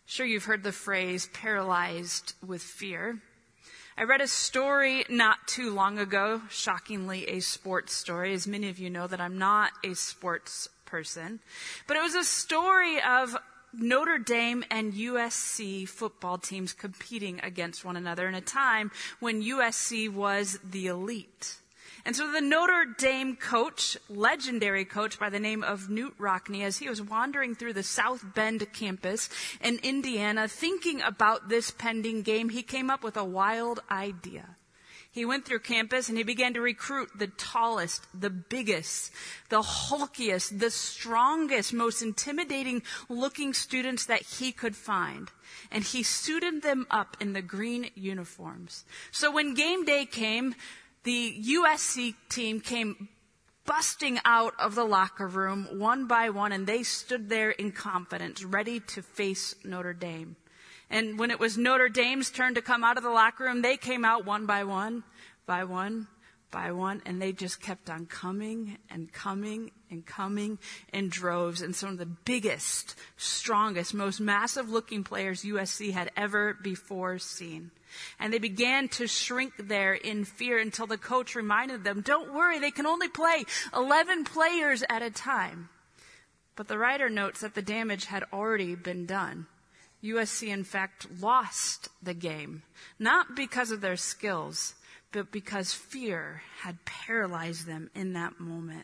Sure, you've heard the phrase paralyzed with fear. I read a story not too long ago, shockingly a sports story. As many of you know that I'm not a sports person. But it was a story of Notre Dame and USC football teams competing against one another in a time when USC was the elite. And so the Notre Dame coach, legendary coach by the name of Knute Rockne, as he was wandering through the South Bend campus in Indiana, thinking about this pending game, he came up with a wild idea. He went through campus and he began to recruit the tallest, the biggest, the hulkiest, the strongest, most intimidating looking students that he could find. And he suited them up in the green uniforms. So when game day came, the USC team came busting out of the locker room one by one, and they stood there in confidence, ready to face Notre Dame. And when it was Notre Dame's turn to come out of the locker room, they came out one by one, by one, by one, and they just kept on coming and coming and coming in droves. And some of the biggest, strongest, most massive-looking players USC had ever before seen. And they began to shrink there in fear until the coach reminded them, don't worry, they can only play 11 players at a time. But the writer notes that the damage had already been done. USC, in fact, lost the game, not because of their skills, but because fear had paralyzed them in that moment.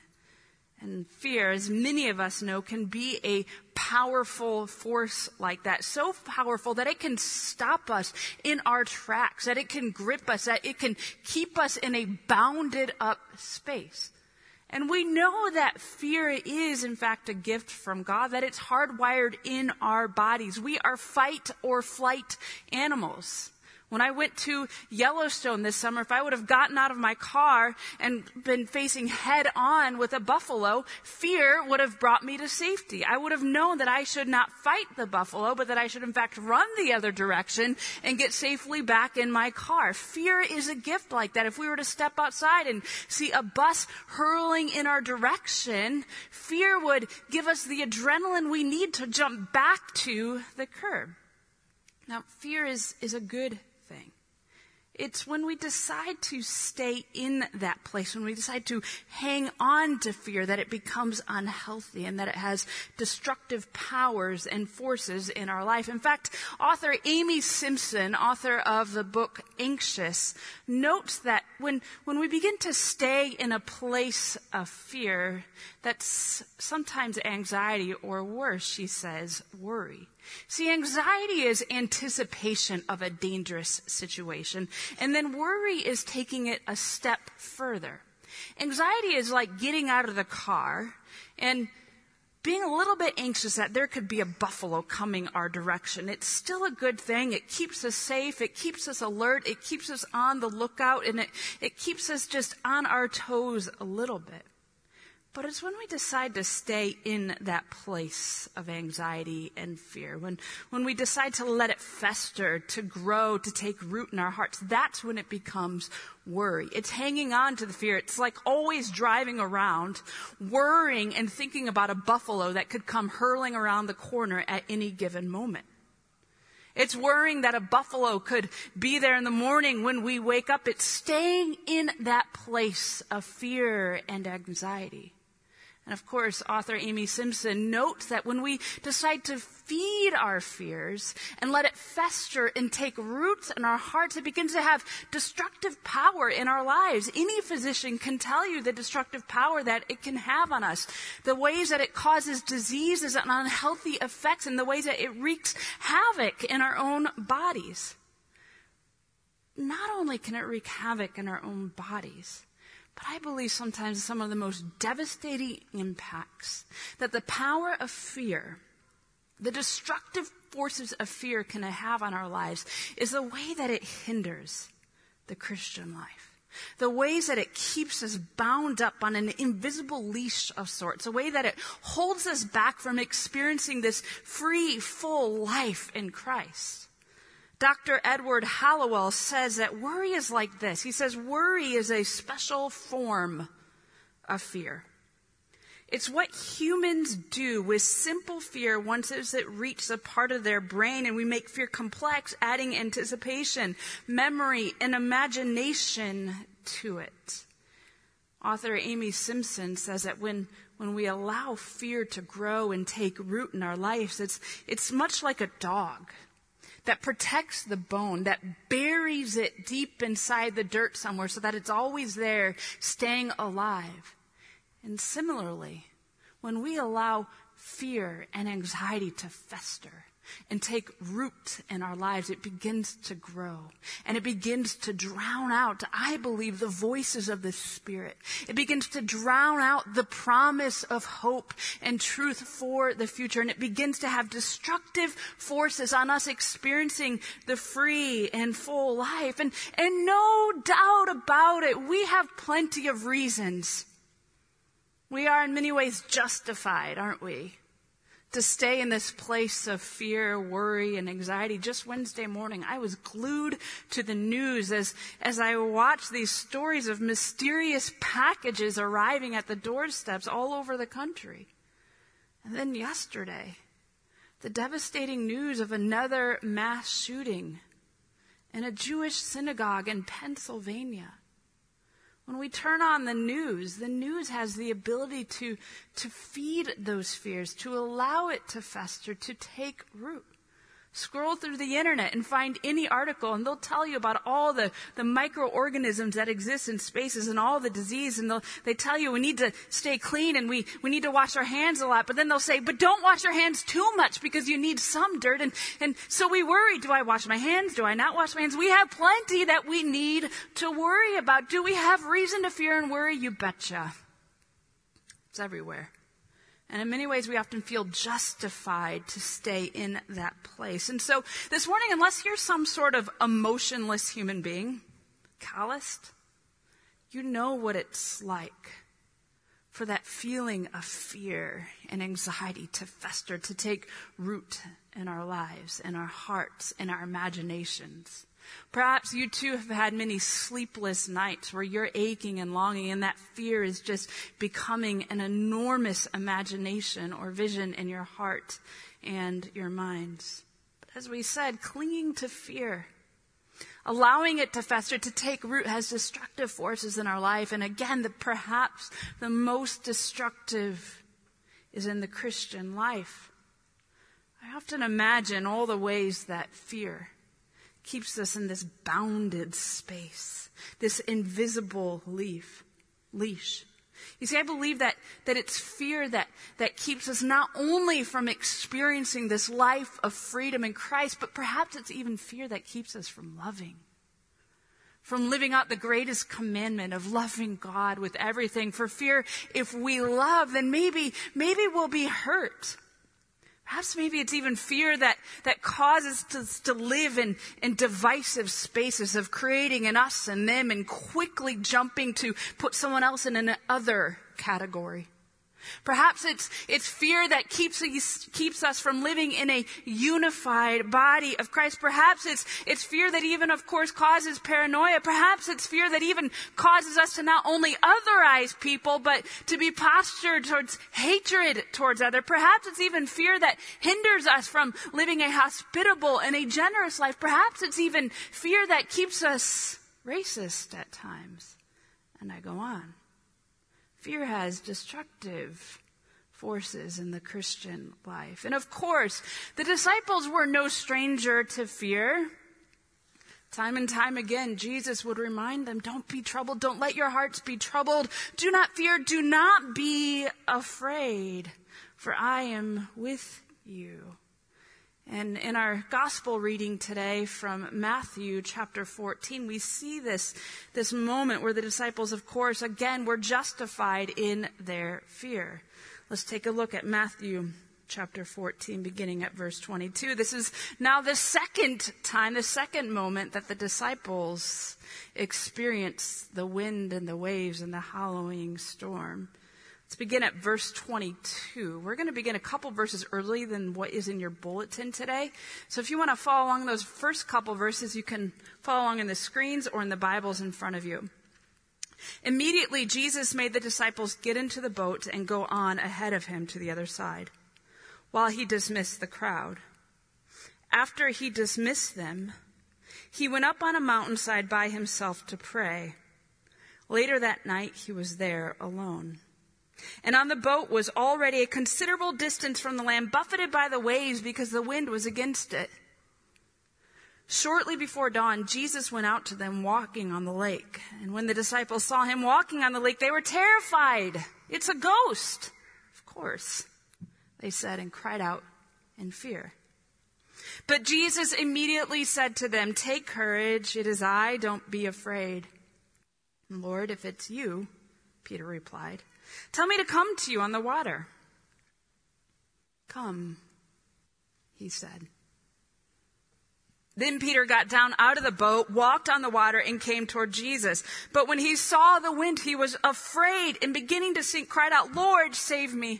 And fear, as many of us know, can be a powerful force like that. So powerful that it can stop us in our tracks, that it can grip us, that it can keep us in a bounded up space. And we know that fear is, in fact, a gift from God, that it's hardwired in our bodies. We are fight or flight animals. When I went to Yellowstone this summer, if I would have gotten out of my car and been facing head on with a buffalo, fear would have brought me to safety. I would have known that I should not fight the buffalo, but that I should in fact run the other direction and get safely back in my car. Fear is a gift like that. If we were to step outside and see a bus hurling in our direction, fear would give us the adrenaline we need to jump back to the curb. Now, fear is a good thing. It's when we decide to stay in that place, when we decide to hang on to fear, that it becomes unhealthy and that it has destructive powers and forces in our life. In fact, author Amy Simpson, author of the book Anxious, notes that when we begin to stay in a place of fear, that's sometimes anxiety, or worse, she says, worry. See, anxiety is anticipation of a dangerous situation, and then worry is taking it a step further. Anxiety is like getting out of the car and being a little bit anxious that there could be a buffalo coming our direction. It's still a good thing. It keeps us safe. It keeps us alert. It keeps us on the lookout, and it keeps us just on our toes a little bit. But it's when we decide to stay in that place of anxiety and fear, when we decide to let it fester, to grow, to take root in our hearts, that's when it becomes worry. It's hanging on to the fear. It's like always driving around, worrying and thinking about a buffalo that could come hurling around the corner at any given moment. It's worrying that a buffalo could be there in the morning when we wake up. It's staying in that place of fear and anxiety. And of course, author Amy Simpson notes that when we decide to feed our fears and let it fester and take roots in our hearts, it begins to have destructive power in our lives. Any physician can tell you the destructive power that it can have on us, the ways that it causes diseases and unhealthy effects, and the ways that it wreaks havoc in our own bodies. Not only can it wreak havoc in our own bodies, but I believe sometimes some of the most devastating impacts that the power of fear, the destructive forces of fear can have on our lives is the way that it hinders the Christian life. The ways that it keeps us bound up on an invisible leash of sorts. The way that it holds us back from experiencing this free, full life in Christ. Dr. Edward Hallowell says that worry is like this. He says worry is a special form of fear. It's what humans do with simple fear once it reaches a part of their brain, and we make fear complex, adding anticipation, memory, and imagination to it. Author Amy Simpson says that when we allow fear to grow and take root in our lives, it's much like a dog that protects the bone, that buries it deep inside the dirt somewhere so that it's always there, staying alive. And similarly, when we allow fear and anxiety to fester and take root in our lives, it begins to grow and it begins to drown out, I believe, the voices of the Spirit. It begins to drown out the promise of hope and truth for the future, and it begins to have destructive forces on us experiencing the free and full life. And no doubt about it, we have plenty of reasons. We are in many ways justified, aren't we, to stay in this place of fear, worry, and anxiety. Just Wednesday morning, I was glued to the news as I watched these stories of mysterious packages arriving at the doorsteps all over the country. And then yesterday, the devastating news of another mass shooting in a Jewish synagogue in Pennsylvania. When we turn on the news has the ability to feed those fears, to allow it to fester, to take root. Scroll through the internet and find any article, and they'll tell you about all the microorganisms that exist in spaces and all the disease, and they tell you we need to stay clean and we need to wash our hands a lot, but then they'll say, but don't wash your hands too much because you need some dirt, and so we worry, do I wash my hands? Do I not wash my hands? We have plenty that we need to worry about. Do we have reason to fear and worry? You betcha. It's everywhere. And in many ways, we often feel justified to stay in that place. And so this morning, unless you're some sort of emotionless human being, calloused, you know what it's like for that feeling of fear and anxiety to fester, to take root in our lives, in our hearts, in our imaginations. Perhaps you too have had many sleepless nights where you're aching and longing, and that fear is just becoming an enormous imagination or vision in your heart and your minds. But as we said, clinging to fear, allowing it to fester, to take root, has destructive forces in our life. And again, perhaps the most destructive is in the Christian life. I often imagine all the ways that fear keeps us in this bounded space, this invisible leash. You see, I believe that it's fear that keeps us not only from experiencing this life of freedom in Christ, but perhaps it's even fear that keeps us from loving, from living out the greatest commandment of loving God with everything. For fear, if we love, then maybe we'll be hurt. Perhaps maybe it's even fear that causes us to live in divisive spaces of creating an us and them and quickly jumping to put someone else in an other category. Perhaps it's fear that keeps us from living in a unified body of Christ. Perhaps it's fear that even, of course, causes paranoia. Perhaps it's fear that even causes us to not only otherize people, but to be postured towards hatred towards others. Perhaps it's even fear that hinders us from living a hospitable and a generous life. Perhaps it's even fear that keeps us racist at times. And I go on. Fear has destructive forces in the Christian life. And of course, the disciples were no stranger to fear. Time and time again, Jesus would remind them, don't be troubled, don't let your hearts be troubled. Do not fear, do not be afraid, for I am with you. And in our gospel reading today from Matthew chapter 14, we see this moment where the disciples, of course, again, were justified in their fear. Let's take a look at Matthew chapter 14, beginning at verse 22. This is now the second moment that the disciples experience the wind and the waves and the howling storm. Let's begin at verse 22. We're going to begin a couple verses early than what is in your bulletin today. So if you want to follow along those first couple verses, you can follow along in the screens or in the Bibles in front of you. Immediately, Jesus made the disciples get into the boat and go on ahead of him to the other side, while he dismissed the crowd. After he dismissed them, he went up on a mountainside by himself to pray. Later that night, he was there alone. And on the boat was already a considerable distance from the land, buffeted by the waves because the wind was against it. Shortly before dawn, Jesus went out to them walking on the lake. And when the disciples saw him walking on the lake, they were terrified. "It's a ghost." "Of course," they said, and cried out in fear. But Jesus immediately said to them, "Take courage, it is I, don't be afraid." "Lord, if it's you," Peter replied, "tell me to come to you on the water." "Come," he said. Then Peter got down out of the boat, walked on the water, and came toward Jesus. But when he saw the wind, he was afraid, and beginning to sink, cried out, "Lord, save me."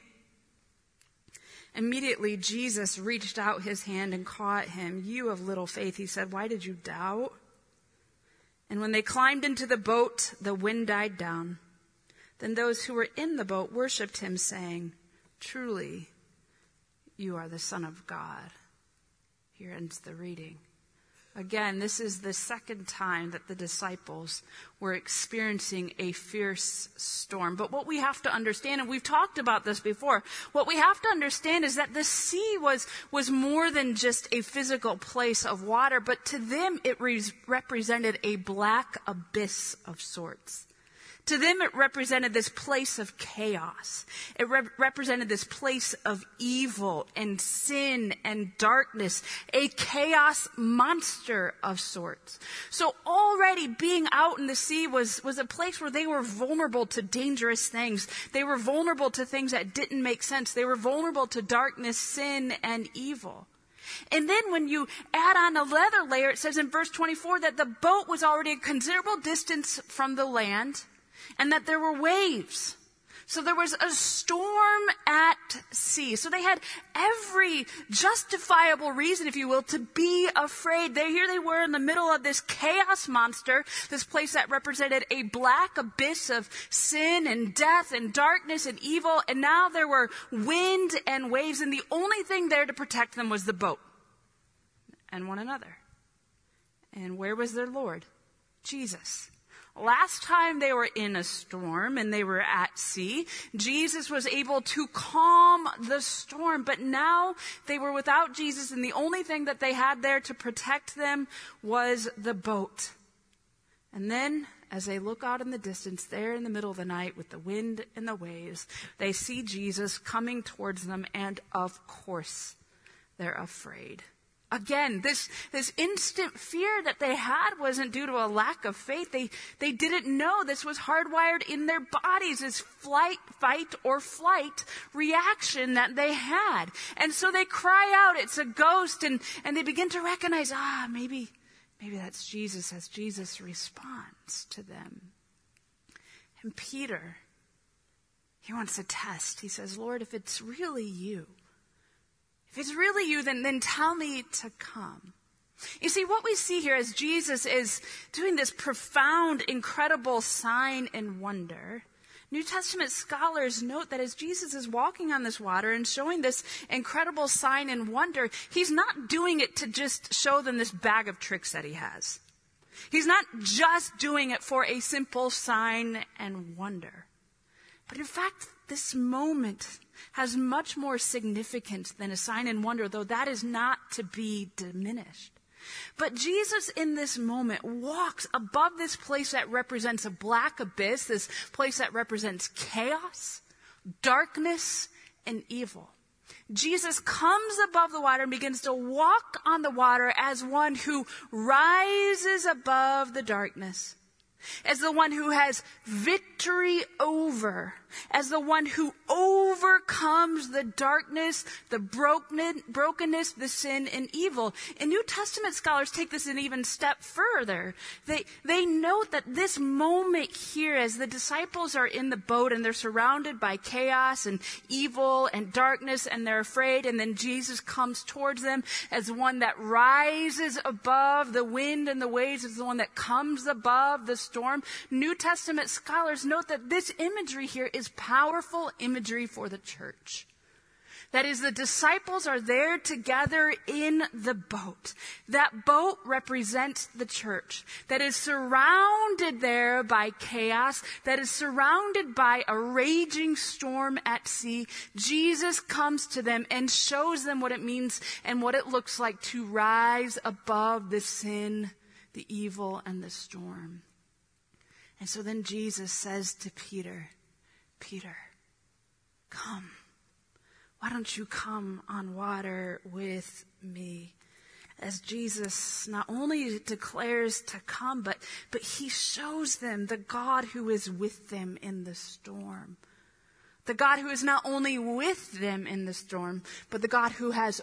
Immediately Jesus reached out his hand and caught him. "You of little faith," he said, "why did you doubt?" And when they climbed into the boat, the wind died down. Then those who were in the boat worshipped him, saying, "Truly, you are the Son of God." Here ends the reading. Again, this is the second time that the disciples were experiencing a fierce storm. But what we have to understand, and we've talked about this before, what we have to understand is that the sea was more than just a physical place of water, but to them it represented a black abyss of sorts. To them, it represented this place of chaos. It represented this place of evil and sin and darkness, a chaos monster of sorts. So already being out in the sea was a place where they were vulnerable to dangerous things. They were vulnerable to things that didn't make sense. They were vulnerable to darkness, sin, and evil. And then when you add on another layer, it says in verse 24 that the boat was already a considerable distance from the land, and that there were waves. So there was a storm at sea. So they had every justifiable reason, if you will, to be afraid. Here they were in the middle of this chaos monster, this place that represented a black abyss of sin and death and darkness and evil. And now there were wind and waves, and the only thing there to protect them was the boat and one another. And where was their Lord? Jesus. Last time they were in a storm and they were at sea, Jesus was able to calm the storm. But now they were without Jesus, and the only thing that they had there to protect them was the boat. And then, as they look out in the distance, there in the middle of the night with the wind and the waves, they see Jesus coming towards them, and of course, they're afraid. Again, this instant fear that they had wasn't due to a lack of faith. They didn't know this was hardwired in their bodies, this fight or flight reaction that they had. And so they cry out, "It's a ghost," and they begin to recognize, maybe that's Jesus, as Jesus responds to them. And Peter, he wants to test. He says, "Lord, if it's really you, then tell me to come." You see, what we see here as Jesus is doing this profound, incredible sign and wonder, New Testament scholars note that as Jesus is walking on this water and showing this incredible sign and wonder, he's not doing it to just show them this bag of tricks that he has. He's not just doing it for a simple sign and wonder. But in fact, this moment has much more significance than a sign and wonder, though that is not to be diminished. But Jesus in this moment walks above this place that represents a black abyss, this place that represents chaos, darkness, and evil. Jesus comes above the water and begins to walk on the water as one who rises above the darkness, as the one who has victory over, as the one who overcomes the darkness, the brokenness, the sin, and evil. And New Testament scholars take this an even step further. They note that this moment here, as the disciples are in the boat and they're surrounded by chaos and evil and darkness, and they're afraid, and then Jesus comes towards them as one that rises above the wind and the waves, as the one that comes above the storm. storm. New Testament scholars note that this imagery here is powerful imagery for the church. That is, the disciples are there together in the boat. That boat represents the church that is surrounded there by chaos, that is surrounded by a raging storm at sea. Jesus comes to them and shows them what it means and what it looks like to rise above the sin, the evil, and the storm. And so then Jesus says to Peter, Peter, come. Why don't you come on water with me? As Jesus not only declares to come, but he shows them the God who is with them in the storm. The God who is not only with them in the storm, but the God who has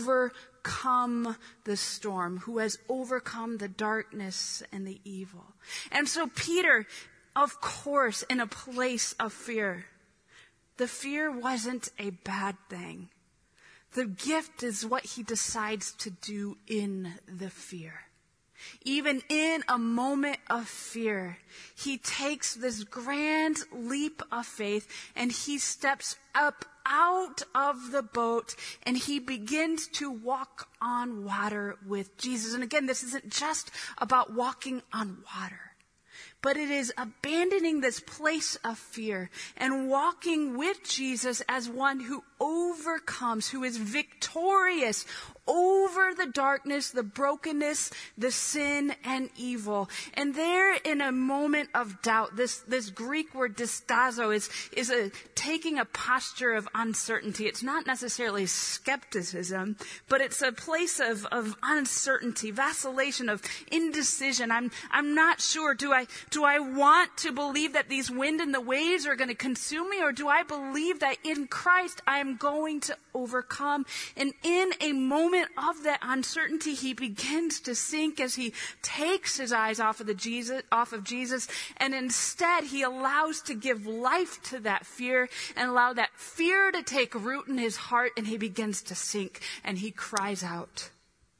overcome the storm, who has overcome the darkness and the evil. And so Peter, of course, in a place of fear, the fear wasn't a bad thing. The gift is what he decides to do in the fear. Even in a moment of fear, he takes this grand leap of faith and he steps up out of the boat and he begins to walk on water with Jesus. And again, this isn't just about walking on water, but it is abandoning this place of fear and walking with Jesus as one who overcomes, who is victorious over the darkness, the brokenness, the sin, and evil. And there, in a moment of doubt, this Greek word distazo is taking a posture of uncertainty. It's not necessarily skepticism, but it's a place of uncertainty, vacillation, of indecision. I'm not sure. Do I want to believe that these wind and the waves are going to consume me, or do I believe that in Christ I am going to overcome? And in a moment of that uncertainty, he begins to sink as he takes his eyes off of Jesus, and instead he allows to give life to that fear and allow that fear to take root in his heart, and he begins to sink and he cries out,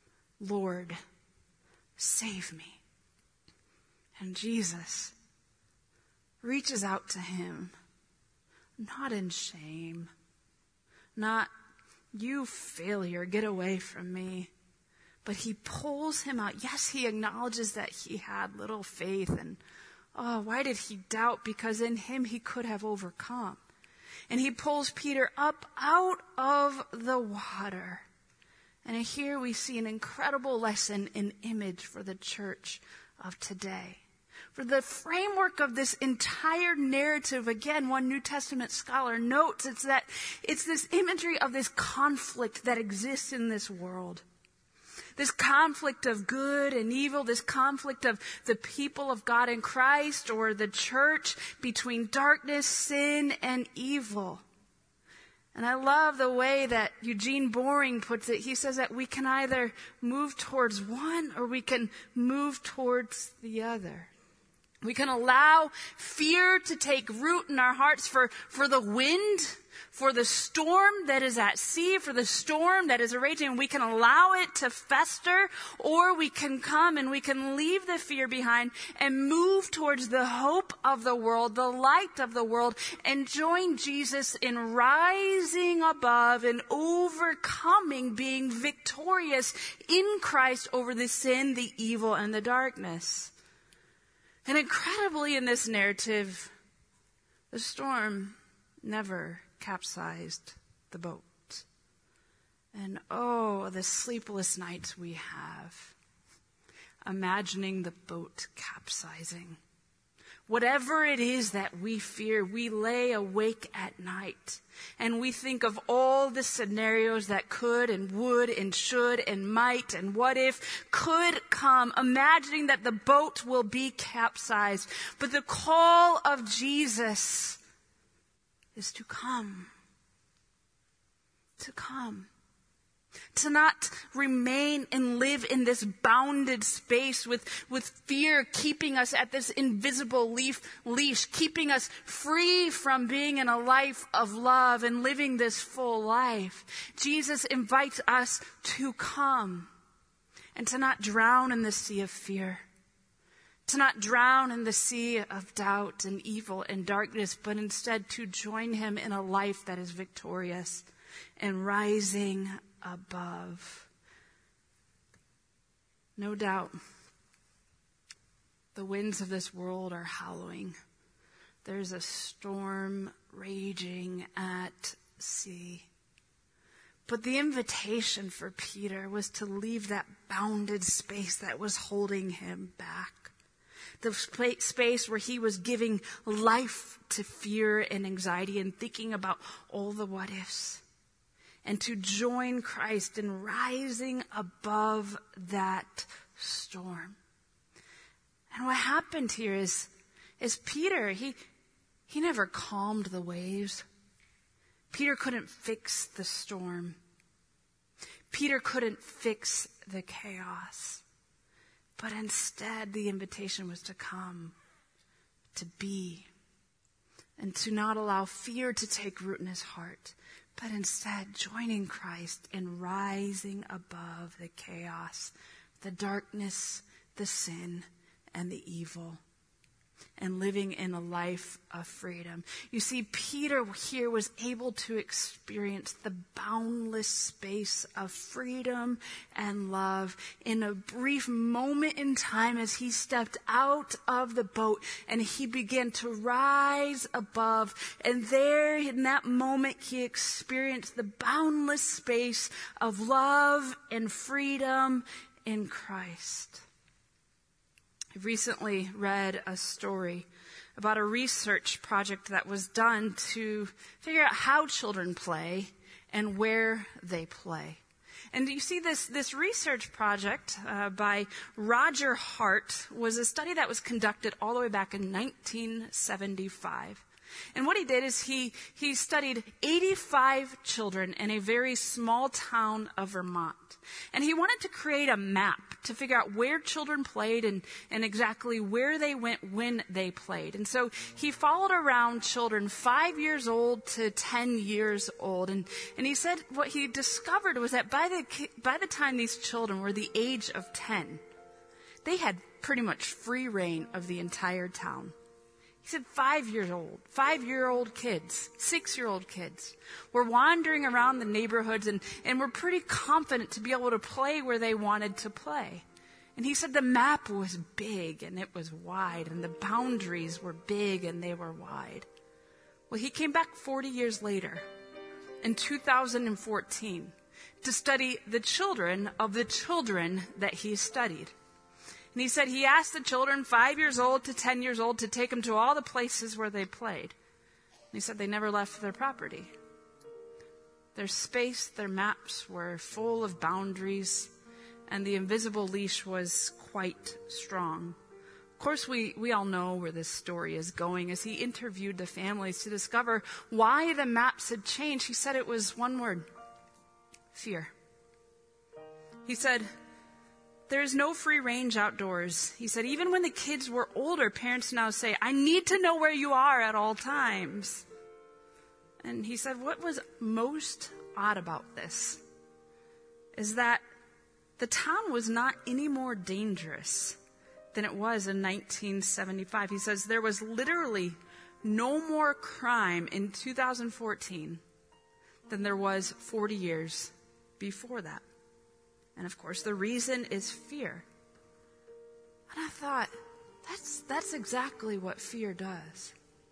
Lord, save me. And Jesus reaches out to him, not in shame, not, you failure, get away from me. But he pulls him out. Yes, he acknowledges that he had little faith. And, why did he doubt? Because in him he could have overcome. And he pulls Peter up out of the water. And here we see an incredible lesson in image for the church of today. For the framework of this entire narrative, again, one New Testament scholar notes, it's this imagery of this conflict that exists in this world. This conflict of good and evil, this conflict of the people of God in Christ or the church between darkness, sin, and evil. And I love the way that Eugene Boring puts it. He says that we can either move towards one or we can move towards the other. We can allow fear to take root in our hearts for the wind, for the storm that is at sea, for the storm that is raging. We can allow it to fester, or we can come and we can leave the fear behind and move towards the hope of the world, the light of the world, and join Jesus in rising above and overcoming, being victorious in Christ over the sin, the evil, and the darkness. And incredibly in this narrative, the storm never capsized the boat. And the sleepless nights we have, imagining the boat capsizing. Whatever it is that we fear, we lay awake at night and we think of all the scenarios that could and would and should and might and what if could come, imagining that the boat will be capsized. But the call of Jesus is to come. To come. To not remain and live in this bounded space with fear keeping us at this invisible leash, keeping us free from being in a life of love and living this full life. Jesus invites us to come and to not drown in the sea of fear, to not drown in the sea of doubt and evil and darkness, but instead to join him in a life that is victorious and rising above. No doubt, the winds of this world are howling. There's a storm raging at sea. But the invitation for Peter was to leave that bounded space that was holding him back. The space where he was giving life to fear and anxiety and thinking about all the what ifs. And to join Christ in rising above that storm. And what happened here is Peter, he never calmed the waves. Peter couldn't fix the storm. Peter couldn't fix the chaos. But instead, the invitation was to come, to be, and to not allow fear to take root in his heart, but instead joining Christ and rising above the chaos, the darkness, the sin, and the evil, and living in a life of freedom. You see, Peter here was able to experience the boundless space of freedom and love in a brief moment in time as he stepped out of the boat and he began to rise above. And there in that moment, he experienced the boundless space of love and freedom in Christ. I recently read a story about a research project that was done to figure out how children play and where they play. And you see, this research project by Roger Hart was a study that was conducted all the way back in 1975. And what he did is he studied 85 children in a very small town of Vermont. And he wanted to create a map to figure out where children played and exactly where they went when they played. And so he followed around children 5 years old to 10 years old. And he said what he discovered was that by the time these children were the age of 10, they had pretty much free reign of the entire town. He said 5-year-old kids, 6-year-old kids were wandering around the neighborhoods and were pretty confident to be able to play where they wanted to play. And he said the map was big and it was wide and the boundaries were big and they were wide. Well, he came back 40 years later in 2014 to study the children of the children that he studied. And he said he asked the children 5 years old to 10 years old to take them to all the places where they played. And he said they never left their property. Their space, their maps were full of boundaries, and the invisible leash was quite strong. Of course, we all know where this story is going. As he interviewed the families to discover why the maps had changed, he said it was one word: fear. He said, there is no free range outdoors. He said, even when the kids were older, parents now say, I need to know where you are at all times. And he said, what was most odd about this is that the town was not any more dangerous than it was in 1975. He says there was literally no more crime in 2014 than there was 40 years before that. And of course, the reason is fear. And I thought, that's exactly what fear does.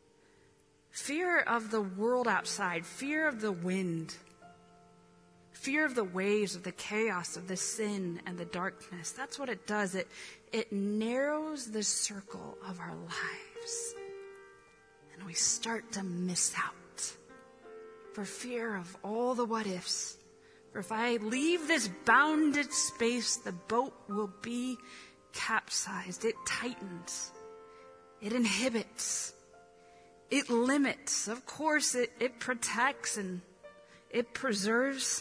Fear of the world outside, fear of the wind, fear of the waves, of the chaos, of the sin and the darkness. That's what it does. It narrows the circle of our lives. And we start to miss out for fear of all the what ifs. For if I leave this bounded space, the boat will be capsized. It tightens. It inhibits. It limits. Of course, it protects and it preserves.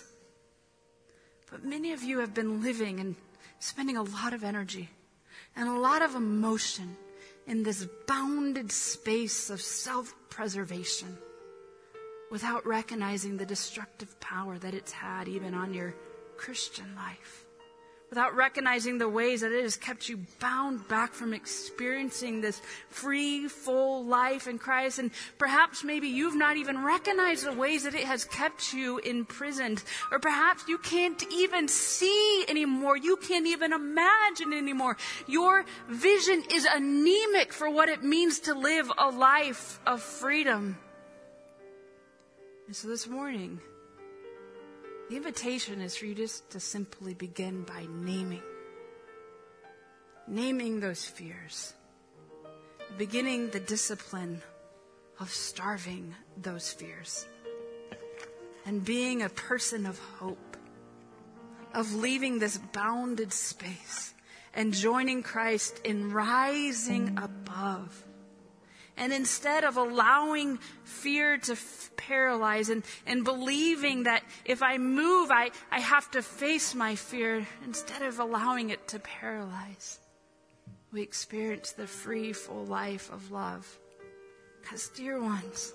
But many of you have been living and spending a lot of energy and a lot of emotion in this bounded space of self-preservation, without recognizing the destructive power that it's had even on your Christian life. without recognizing the ways that it has kept you bound back from experiencing this free, full life in Christ. And perhaps maybe you've not even recognized the ways that it has kept you imprisoned. Or perhaps you can't even see anymore. You can't even imagine anymore. Your vision is anemic for what it means to live a life of freedom. And so this morning, the invitation is for you just to simply begin by naming those fears, beginning the discipline of starving those fears, and being a person of hope, of leaving this bounded space and joining Christ in rising above. And instead of allowing fear to paralyze and believing that if I move, I have to face my fear, instead of allowing it to paralyze, we experience the free, full life of love. Because, dear ones,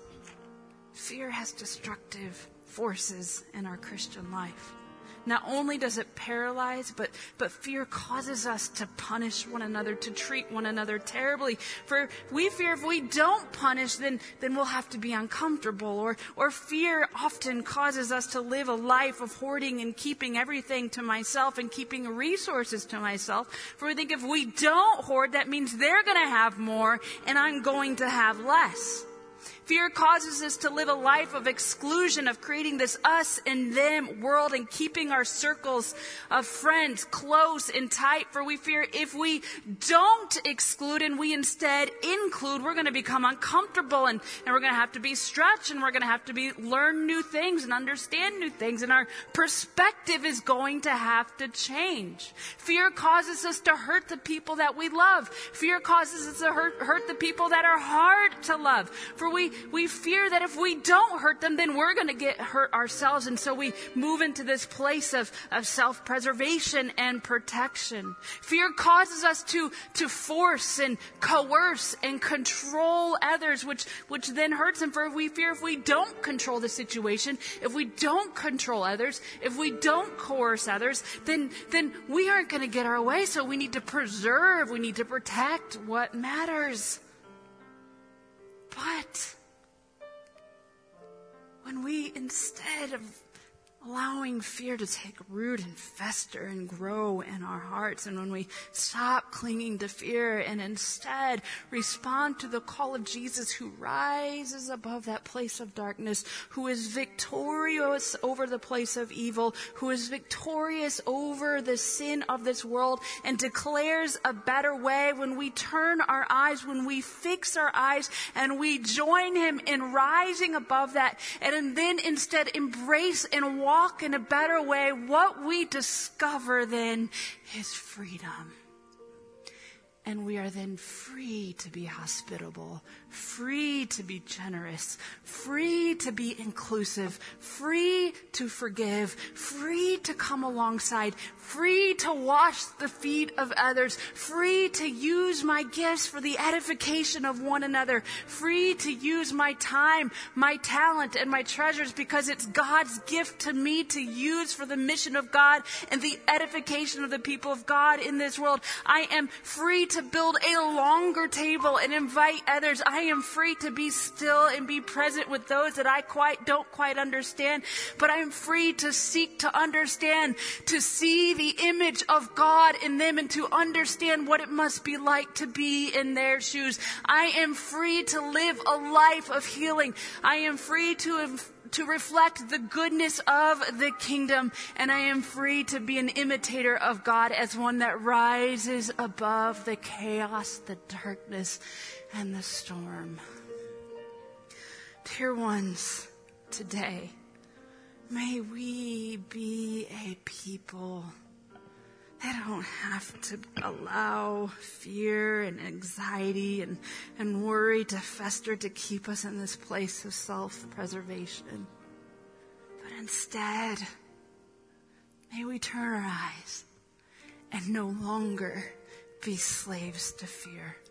fear has destructive forces in our Christian life. Not only does it paralyze, but fear causes us to punish one another, to treat one another terribly. For we fear if we don't punish, then we'll have to be uncomfortable. Or fear often causes us to live a life of hoarding and keeping everything to myself and keeping resources to myself. For we think if we don't hoard, that means they're going to have more and I'm going to have less. Fear causes us to live a life of exclusion, of creating this us and them world and keeping our circles of friends close and tight. For we fear if we don't exclude and we instead include, we're going to become uncomfortable and we're going to have to be stretched and we're going to have to learn new things and understand new things. And our perspective is going to have to change. Fear causes us to hurt the people that we love. Fear causes us to hurt the people that are hard to love. For we fear that if we don't hurt them, then we're going to get hurt ourselves. And so we move into this place of self-preservation and protection. Fear causes us to force and coerce and control others, which then hurts them. For we fear if we don't control the situation, if we don't control others, if we don't coerce others, then we aren't going to get our way. So we need to preserve, we need to protect what matters. But when we, instead of allowing fear to take root and fester and grow in our hearts, and when we stop clinging to fear and instead respond to the call of Jesus, who rises above that place of darkness, who is victorious over the place of evil, who is victorious over the sin of this world and declares a better way, when we turn our eyes, when we fix our eyes and we join him in rising above that, and then instead embrace and walk in a better way, what we discover then is freedom. And we are then free to be hospitable, free to be generous, free to be inclusive, free to forgive, free to come alongside, free to wash the feet of others, free to use my gifts for the edification of one another, free to use my time, my talent, and my treasures because it's God's gift to me to use for the mission of God and the edification of the people of God in this world. I am free to build a longer table and invite others. I am free to be still and be present with those that I don't quite understand, but I am free to seek to understand, to see the image of God in them and to understand what it must be like to be in their shoes. I am free to live a life of healing. I am free to reflect the goodness of the kingdom. And I am free to be an imitator of God as one that rises above the chaos, the darkness, and the storm. Dear ones, today, may we be a people that don't have to allow fear and anxiety and worry to fester to keep us in this place of self-preservation. But instead, may we turn our eyes and no longer be slaves to fear.